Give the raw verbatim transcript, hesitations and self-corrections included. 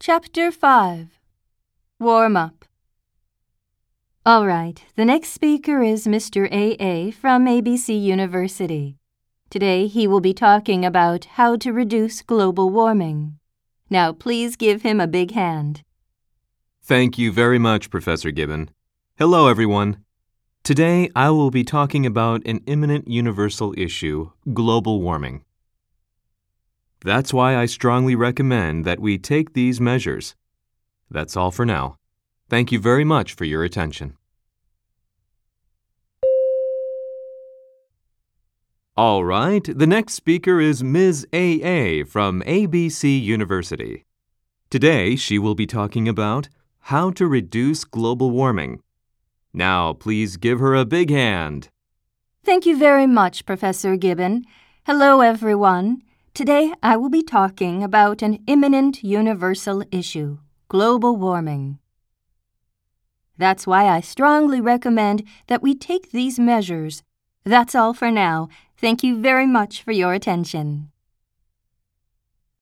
Chapter five. Warm Up. All right, the next speaker is Mister A A from A B C University. Today he will be talking about how to reduce global warming. Now please give him a big hand. Thank you very much, Professor Gibbon. Hello, everyone. Today I will be talking about an imminent universal issue, global warming. That's why I strongly recommend that we take these measures. That's all for now. Thank you very much for your attention. All right, the next speaker is Miz A A from A B C University. Today she will be talking about how to reduce global warming. Now, please give her a big hand. Thank you very much, Professor Gibbon. Hello, everyone. Today I will be talking about an imminent universal issue, global warming. That's why I strongly recommend that we take these measures. That's all for now. Thank you very much for your attention.